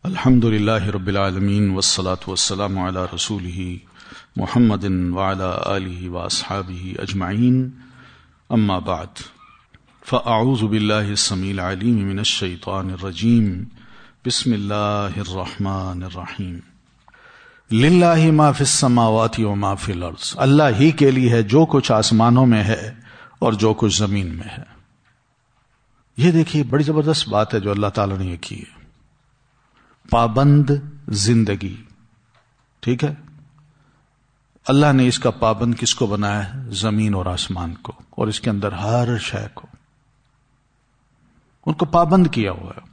الحمد للہ رب العالمین والصلاة والسلام علی رسولہ محمد وعلی آلہ واصحابہ اجمعین اما بعد فاعوذ باللہ السمیع العلیم من الشیطان الرجیم بسم اللہ الرحمن الرحیم للہ ما فی السماوات وما فی الارض، اللہ ہی کے لیے ہے جو کچھ آسمانوں میں ہے اور جو کچھ زمین میں ہے۔ یہ دیکھیے بڑی زبردست بات ہے جو اللہ تعالیٰ نے یہ کی ہے، پابند زندگی۔ ٹھیک ہے، اللہ نے اس کا پابند کس کو بنایا ہے؟ زمین اور آسمان کو، اور اس کے اندر ہر شے کو، ان کو پابند کیا ہوا ہے۔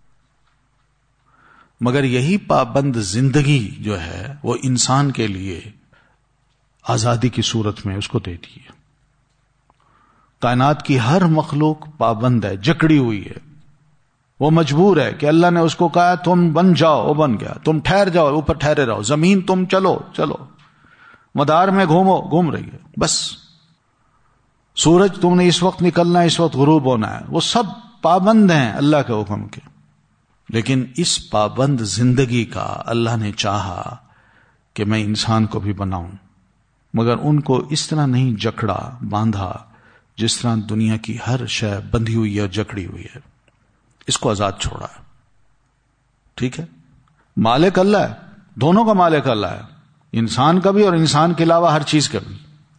مگر یہی پابند زندگی جو ہے وہ انسان کے لیے آزادی کی صورت میں اس کو دیتی ہے۔ کائنات کی ہر مخلوق پابند ہے، جکڑی ہوئی ہے، وہ مجبور ہے کہ اللہ نے اس کو کہا تم بن جاؤ، وہ بن گیا، تم ٹھہر جاؤ، اوپر ٹھہرے رہو، زمین تم چلو چلو، مدار میں گھومو، گھوم رہی ہے، بس سورج تم نے اس وقت نکلنا ہے، اس وقت غروب ہونا ہے، وہ سب پابند ہیں اللہ کے حکم کے۔ لیکن اس پابند زندگی کا اللہ نے چاہا کہ میں انسان کو بھی بناؤں، مگر ان کو اس طرح نہیں جکڑا باندھا جس طرح دنیا کی ہر شے بندھی ہوئی ہے اور جکڑی ہوئی ہے، اس کو آزاد چھوڑا ہے۔ ٹھیک ہے، مالک اللہ ہے، دونوں کا مالک اللہ ہے، انسان کا بھی اور انسان کے علاوہ ہر چیز کا بھی۔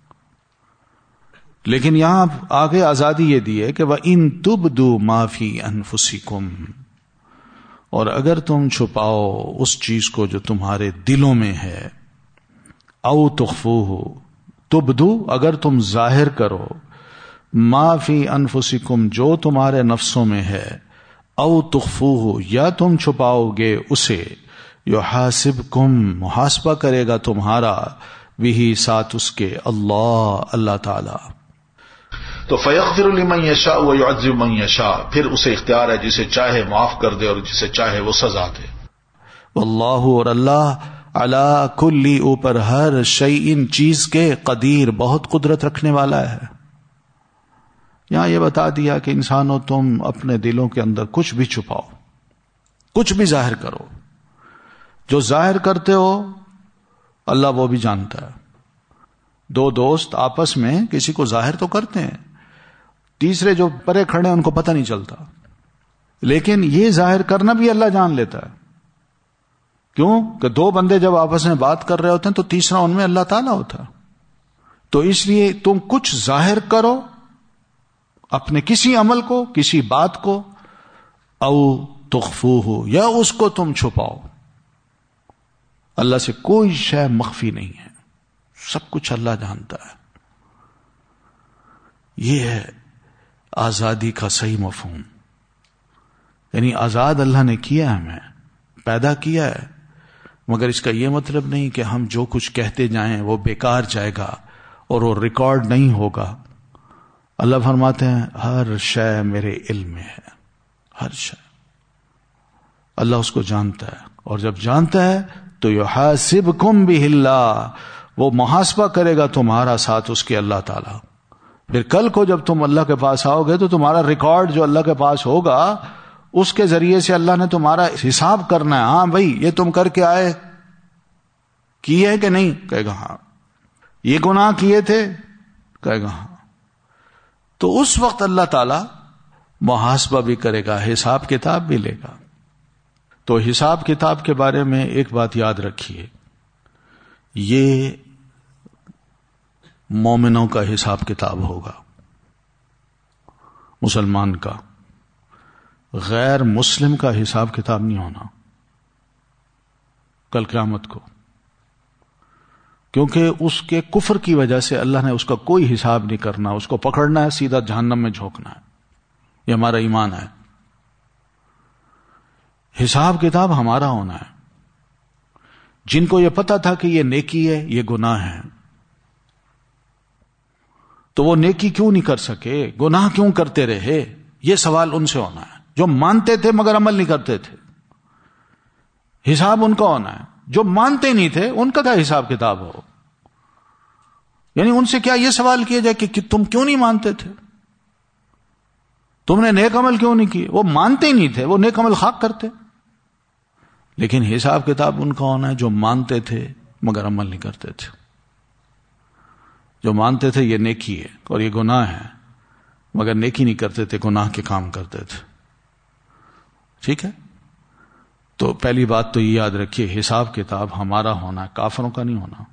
لیکن یہاں آگے آزادی یہ دی ہے کہ وَإِن تُبْدُوا مَا فِي أَنفُسِكُمْ، اور اگر تم چھپاؤ اس چیز کو جو تمہارے دلوں میں ہے، او تخفوہ، تبدو اگر تم ظاہر کرو، ما فی انفسکم جو تمہارے نفسوں میں ہے، او تخفوہ یا تم چھپاؤ گے اسے، یحاسبکم محاسبہ کرے گا تمہارا، بھی ساتھ اس کے اللہ تعالی۔ تو فیغفر لمن یشاء ویعذب من یشاء، پھر اسے اختیار ہے جسے چاہے معاف کر دے اور جسے چاہے وہ سزا دے۔ واللہ، اور اللہ، علی کل، اوپر ہر شیء چیز کے، قدیر بہت قدرت رکھنے والا ہے۔ یہاں یہ بتا دیا کہ انسانوں تم اپنے دلوں کے اندر کچھ بھی چھپاؤ، کچھ بھی ظاہر کرو، جو ظاہر کرتے ہو اللہ وہ بھی جانتا ہے۔ دو دوست آپس میں کسی کو ظاہر تو کرتے ہیں، تیسرے جو پرے کھڑے ہیں ان کو پتہ نہیں چلتا، لیکن یہ ظاہر کرنا بھی اللہ جان لیتا ہے۔ کیوں کہ دو بندے جب آپس میں بات کر رہے ہوتے ہیں تو تیسرا ان میں اللہ تعالیٰ ہوتا ہے۔ تو اس لیے تم کچھ ظاہر کرو اپنے کسی عمل کو، کسی بات کو، او تخفوہ یا اس کو تم چھپاؤ، اللہ سے کوئی شے مخفی نہیں ہے، سب کچھ اللہ جانتا ہے۔ یہ ہے آزادی کا صحیح مفہوم، یعنی آزاد اللہ نے کیا، ہمیں پیدا کیا ہے، مگر اس کا یہ مطلب نہیں کہ ہم جو کچھ کہتے جائیں وہ بیکار جائے گا اور وہ ریکارڈ نہیں ہوگا۔ اللہ فرماتے ہیں ہر شے میرے علم میں ہے، ہر شے اللہ اس کو جانتا ہے، اور جب جانتا ہے تو یحاسبکم بہ اللہ، وہ محاسبہ کرے گا تمہارا ساتھ اس کے اللہ تعالی۔ پھر کل کو جب تم اللہ کے پاس آؤ گے تو تمہارا ریکارڈ جو اللہ کے پاس ہوگا اس کے ذریعے سے اللہ نے تمہارا حساب کرنا ہے۔ ہاں بھائی یہ تم کر کے آئے، کیے ہے کہ نہیں؟ کہے گا ہاں۔ یہ گناہ کیے تھے؟ کہے گا ہاں۔ تو اس وقت اللہ تعالی محاسبہ بھی کرے گا، حساب کتاب بھی لے گا۔ تو حساب کتاب کے بارے میں ایک بات یاد رکھیے، یہ مومنوں کا حساب کتاب ہوگا، مسلمان کا، غیر مسلم کا حساب کتاب نہیں ہونا کل قیامت کو، کیونکہ اس کے کفر کی وجہ سے اللہ نے اس کا کوئی حساب نہیں کرنا، اس کو پکڑنا ہے، سیدھا جہنم میں جھونکنا ہے۔ یہ ہمارا ایمان ہے۔ حساب کتاب ہمارا ہونا ہے۔ جن کو یہ پتا تھا کہ یہ نیکی ہے، یہ گناہ ہے، تو وہ نیکی کیوں نہیں کر سکے، گناہ کیوں کرتے رہے، یہ سوال ان سے ہونا ہے۔ جو مانتے تھے مگر عمل نہیں کرتے تھے، حساب ان کا ہونا ہے۔ جو مانتے نہیں تھے ان کا کیا حساب کتاب ہو، یعنی ان سے کیا یہ سوال کیا جائے کہ تم کیوں نہیں مانتے تھے، تم نے نیک عمل کیوں نہیں کیے؟ وہ مانتے ہی نہیں تھے، وہ نیک عمل خاک کرتے۔ لیکن حساب کتاب ان کا ہونا ہے جو مانتے تھے مگر عمل نہیں کرتے تھے، جو مانتے تھے یہ نیکی ہے اور یہ گناہ ہے مگر نیکی نہیں کرتے تھے، گناہ کے کام کرتے تھے. ٹھیک ہے؟ تو پہلی بات تو یہ یاد رکھیے، حساب کتاب ہمارا ہونا، کافروں کا نہیں ہونا،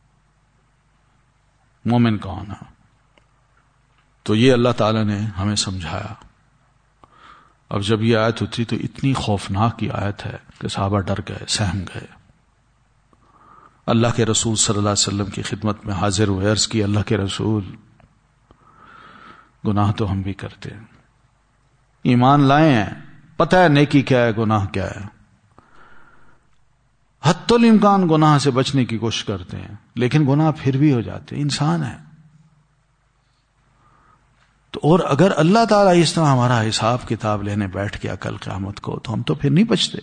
مومن کا ہونا. تو یہ اللہ تعالی نے ہمیں سمجھایا. اب جب یہ آیت اتری تو اتنی خوفناک کی آیت ہے کہ صحابہ ڈر گئے، سہم گئے. اللہ کے رسول صلی اللہ علیہ وسلم کی خدمت میں حاضر ہوئے، عرض کی اللہ کے رسول گناہ تو ہم بھی کرتے ہیں، ایمان لائے ہیں، پتہ ہے نیکی کیا ہے گناہ کیا ہے، حتی الامکان گناہ سے بچنے کی کوشش کرتے ہیں، لیکن گناہ پھر بھی ہو جاتے ہیں، انسان ہے. تو اور اگر اللہ تعالیٰ اس طرح ہمارا حساب کتاب لینے بیٹھ گیا کل قیامت کو تو ہم تو پھر نہیں بچتے،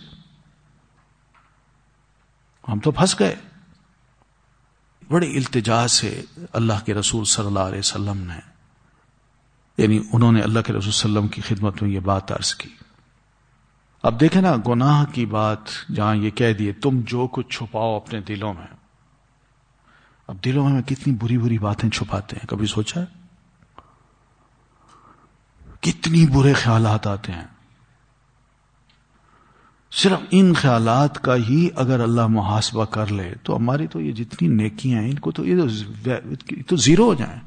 ہم تو پھنس گئے. بڑی التجا سے اللہ کے رسول صلی اللہ علیہ وسلم نے، یعنی انہوں نے اللہ کے رسول صلی اللہ علیہ وسلم کی خدمت میں یہ بات عرض کی. اب دیکھیں نا، گناہ کی بات جہاں یہ کہہ دیے تم جو کچھ چھپاؤ اپنے دلوں میں. اب دلوں میں کتنی بری بری باتیں چھپاتے ہیں، کبھی سوچا ہے؟ کتنی برے خیالات آتے ہیں. صرف ان خیالات کا ہی اگر اللہ محاسبہ کر لے تو ہماری تو یہ جتنی نیکیاں ہیں ان کو تو یہ تو زیرو ہو جائیں.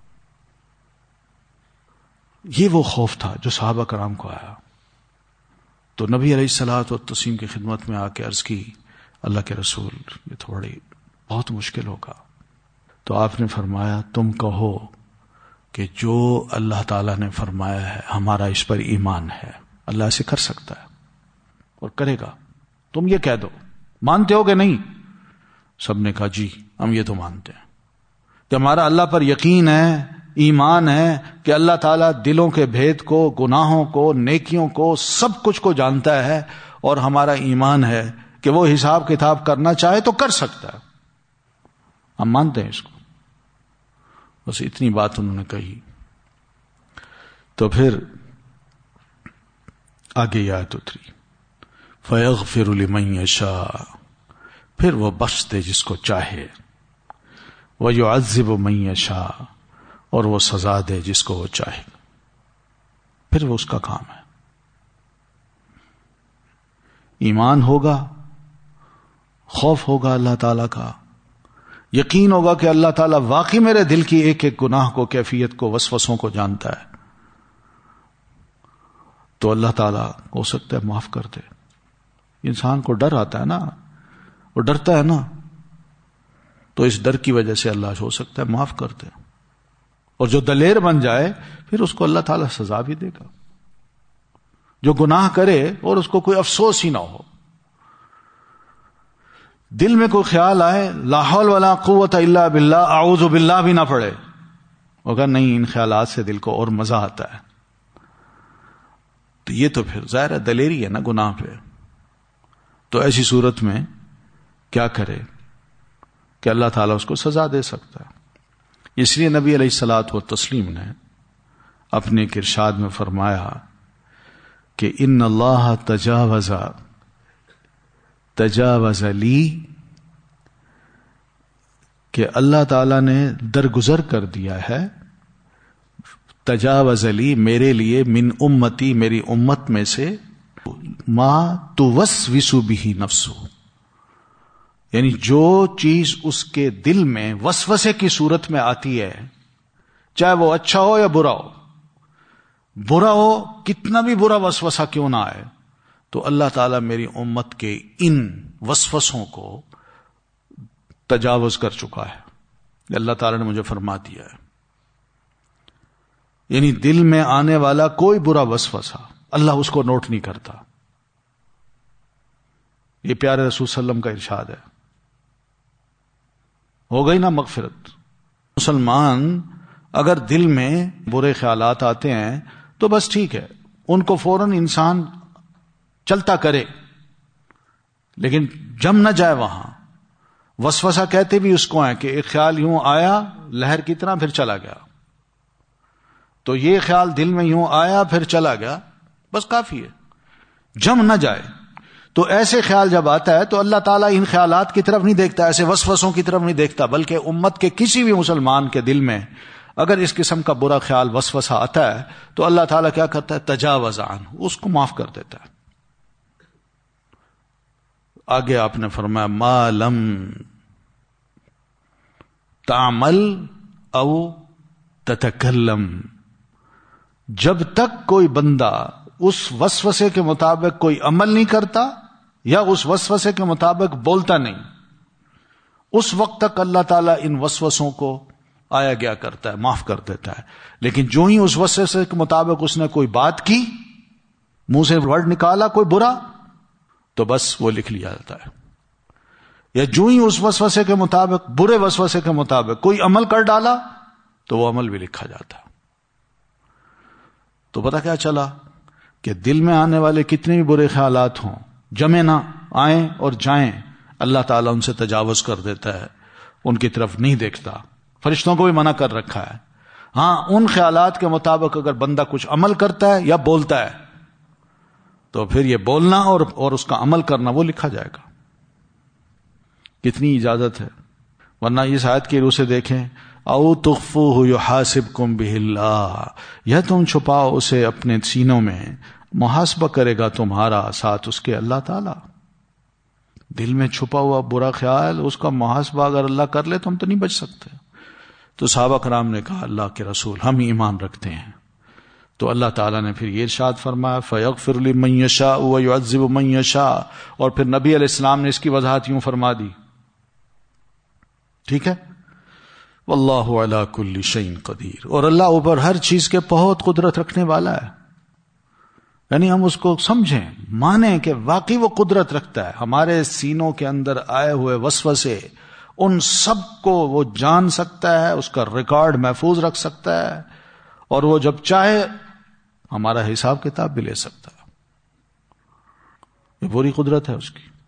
یہ وہ خوف تھا جو صحابہ کرام کو آیا. تو نبی علیہ الصلوۃ والتسلیم کی خدمت میں آ کے عرض کی اللہ کے رسول یہ تھوڑی بہت مشکل ہوگا. تو آپ نے فرمایا تم کہو کہ جو اللہ تعالیٰ نے فرمایا ہے ہمارا اس پر ایمان ہے، اللہ ایسے کر سکتا ہے اور کرے گا. تم یہ کہہ دو، مانتے ہو کہ نہیں؟ سب نے کہا جی ہم یہ تو مانتے ہیں کہ ہمارا اللہ پر یقین ہے، ایمان ہے کہ اللہ تعالیٰ دلوں کے بھید کو، گناہوں کو، نیکیوں کو، سب کچھ کو جانتا ہے، اور ہمارا ایمان ہے کہ وہ حساب کتاب کرنا چاہے تو کر سکتا ہے. ہم مانتے ہیں اس کو. بس اتنی بات انہوں نے کہی. تو پھر آگے یہ آیت اتری فَيَغْفِرُ لِمَن يَشَاءُ، پھر وہ بخش دے جس کو چاہے، وَيُعَذِّبُ مَن يَشَاءُ، اور وہ سزا دے جس کو وہ چاہے. پھر وہ اس کا کام ہے. ایمان ہوگا، خوف ہوگا اللہ تعالی کا، یقین ہوگا کہ اللہ تعالیٰ واقعی میرے دل کی ایک ایک گناہ کو، کیفیت کو، وسوسوں کو جانتا ہے، تو اللہ تعالیٰ ہو سکتا ہے معاف کر دے. انسان کو ڈر آتا ہے نا، وہ ڈرتا ہے نا، تو اس ڈر کی وجہ سے اللہ ہو سکتا ہے معاف کر دے. اور جو دلیر بن جائے پھر اس کو اللہ تعالیٰ سزا بھی دے گا. جو گناہ کرے اور اس کو کوئی افسوس ہی نہ ہو، دل میں کوئی خیال آئے لا حول ولا قوت الا باللہ، اعوذ باللہ بھی نہ پڑے، اگر نہیں ان خیالات سے دل کو اور مزہ آتا ہے، تو یہ تو پھر ظاہر ہے دلیری ہے نا گناہ پہ. تو ایسی صورت میں کیا کرے کہ اللہ تعالیٰ اس کو سزا دے سکتا ہے. اس لیے نبی علیہ الصلوۃ والتسلیم نے اپنے ایک ارشاد میں فرمایا کہ ان اللہ تجاوز لی، کہ اللہ تعالیٰ نے درگزر کر دیا ہے، تجاوز لی میرے لیے، من امتی میری امت میں سے، ما توسوس بہ نفسہ، یعنی جو چیز اس کے دل میں وسوسے کی صورت میں آتی ہے، چاہے وہ اچھا ہو یا برا ہو، برا ہو کتنا بھی برا وسوسہ کیوں نہ آئے، تو اللہ تعالیٰ میری امت کے ان وسوسوں کو تجاوز کر چکا ہے. اللہ تعالیٰ نے مجھے فرما دیا ہے. یعنی دل میں آنے والا کوئی برا وسوسہ اللہ اس کو نوٹ نہیں کرتا. یہ پیارے رسول صلی اللہ علیہ وسلم کا ارشاد ہے. ہو گئی نا مغفرت. مسلمان اگر دل میں برے خیالات آتے ہیں تو بس ٹھیک ہے، ان کو فوراً انسان چلتا کرے، لیکن جم نہ جائے وہاں. وسوسہ کہتے بھی اس کو ہے کہ ایک خیال یوں آیا لہر کی طرح پھر چلا گیا، تو یہ خیال دل میں یوں آیا پھر چلا گیا، بس کافی ہے، جم نہ جائے. تو ایسے خیال جب آتا ہے تو اللہ تعالیٰ ان خیالات کی طرف نہیں دیکھتا، ایسے وسوسوں کی طرف نہیں دیکھتا، بلکہ امت کے کسی بھی مسلمان کے دل میں اگر اس قسم کا برا خیال وسوسہ آتا ہے تو اللہ تعالیٰ کیا کرتا ہے؟ تجاوز عنہ، اس کو معاف کر دیتا ہے۔ آگے آپ نے فرمایا ما لم تعمل او تتکلم، جب تک کوئی بندہ اس وسوسے کے مطابق کوئی عمل نہیں کرتا یا اس وسوسے کے مطابق بولتا نہیں، اس وقت تک اللہ تعالیٰ ان وسوسوں کو آیا گیا کرتا ہے، معاف کر دیتا ہے۔ لیکن جو ہی اس وسوسے کے مطابق اس نے کوئی بات کی، منہ سے ورڈ نکالا کوئی برا، تو بس وہ لکھ لیا جاتا ہے۔ یا جو ہی اس وسوسے کے مطابق، برے وسوسے کے مطابق کوئی عمل کر ڈالا تو وہ عمل بھی لکھا جاتا ہے۔ تو پتہ کیا چلا کہ دل میں آنے والے کتنے بھی برے خیالات ہوں، جمع نہ آئیں اور جائیں، اللہ تعالیٰ ان سے تجاوز کر دیتا ہے، ان کی طرف نہیں دیکھتا۔ فرشتوں کو بھی منع کر رکھا ہے۔ ہاں، ان خیالات کے مطابق اگر بندہ کچھ عمل کرتا ہے یا بولتا ہے تو پھر یہ بولنا اور اس کا عمل کرنا وہ لکھا جائے گا۔ کتنی اجازت ہے، ورنہ اس آیت کی روح سے دیکھیں، او تخفوہ یحاسبکم بہ اللہ، یا تم چھپاؤ اسے اپنے سینوں میں، محاسبہ کرے گا تمہارا ساتھ اس کے اللہ تعالی۔ دل میں چھپا ہوا برا خیال، اس کا محاسبہ اگر اللہ کر لے تو ہم تو نہیں بچ سکتے۔ تو صحابہ کرام نے کہا اللہ کے رسول ہم ایمان رکھتے ہیں، تو اللہ تعالیٰ نے پھر یہ ارشاد فرمایا فَيَغْفِرُ لِمَن يَشَاءُ وَيُعَذِّبُ مَن يَشَاءُ، اور پھر نبی علیہ السلام نے اس کی وضاحت یوں فرما دی، ٹھیک ہے، واللہ علی کل شیء قدیر، اور اللہ اوپر ہر چیز کے بہت قدرت رکھنے والا ہے۔ یعنی ہم اس کو سمجھیں، مانیں کہ واقعی وہ قدرت رکھتا ہے۔ ہمارے سینوں کے اندر آئے ہوئے وسوسے، ان سب کو وہ جان سکتا ہے، اس کا ریکارڈ محفوظ رکھ سکتا ہے، اور وہ جب چاہے ہمارا حساب کتاب بھی لے سکتا ہے۔ یہ پوری قدرت ہے اس کی۔